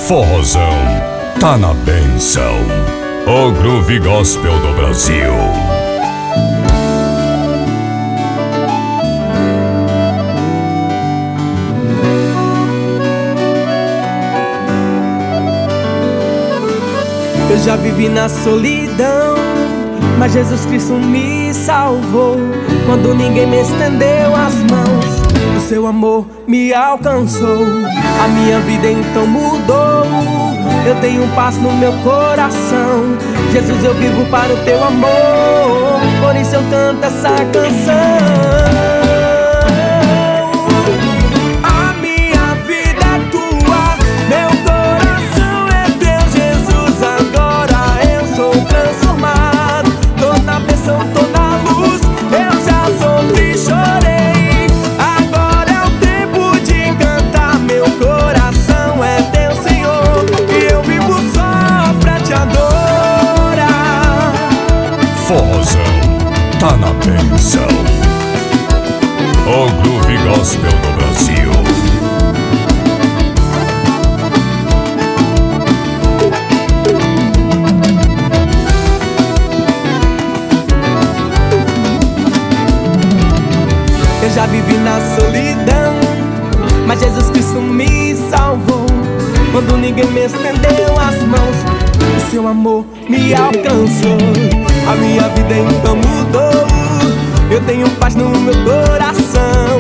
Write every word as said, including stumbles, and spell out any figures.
Forrozão tá na benção. O Groove Gospel do Brasil. Eu já vivi na solidão, mas Jesus Cristo me salvou. Quando ninguém me estendeu as mãos, o seu amor me alcançou. A minha vida então mudou. Eu tenho paz no meu coração. Jesus, eu vivo para o teu amor. Por isso eu canto essa canção. Forrozão tá na benção. O Groove Gospel do Brasil. Eu já vivi na solidão, mas Jesus Cristo me salvou. Quando ninguém me estendeu as mãos, o seu amor me alcançou. A minha vida então mudou. Eu tenho paz no meu coração.